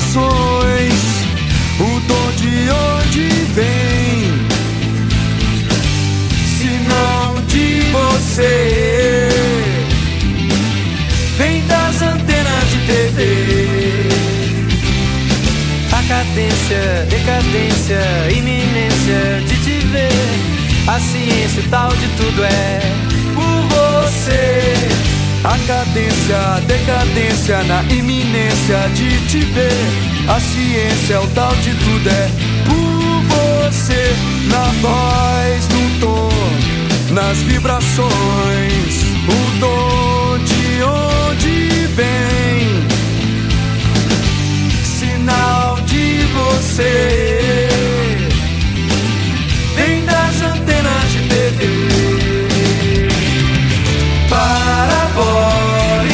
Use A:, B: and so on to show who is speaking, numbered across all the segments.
A: vibrações, o dom de onde vem, se não de você, vem das antenas de TV.
B: A cadência, decadência, iminência de te ver. A ciência, o tal de tudo é por você.
A: A cadência, decadência na iminência de te ver. A ciência, o tal de tudo é por você. Na voz, no tom, nas vibrações, o dom de onde vem, sinal de você, vem das antenas de TV. Parabólicas,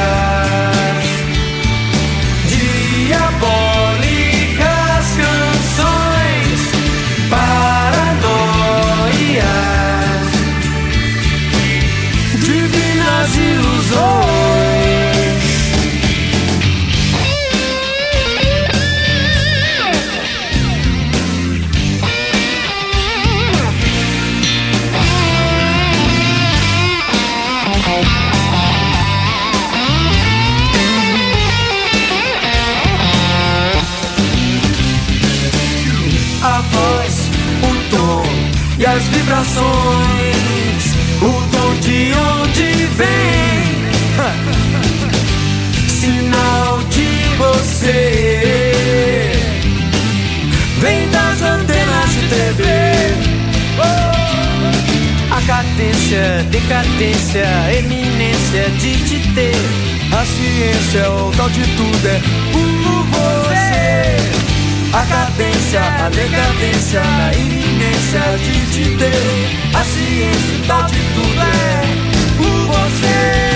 A: diabólicas canções, paranoias, divinas ilusões. A voz, o tom e as vibrações, o dom de onde vem, sinal de você, vem das antenas de TV.
B: A cadência, decadência, eminência de te ter.
A: A ciência, o tal de tudo é por você. A cadência, a decadência, a iminência de te ter. A ciência, o tal de tudo é por você.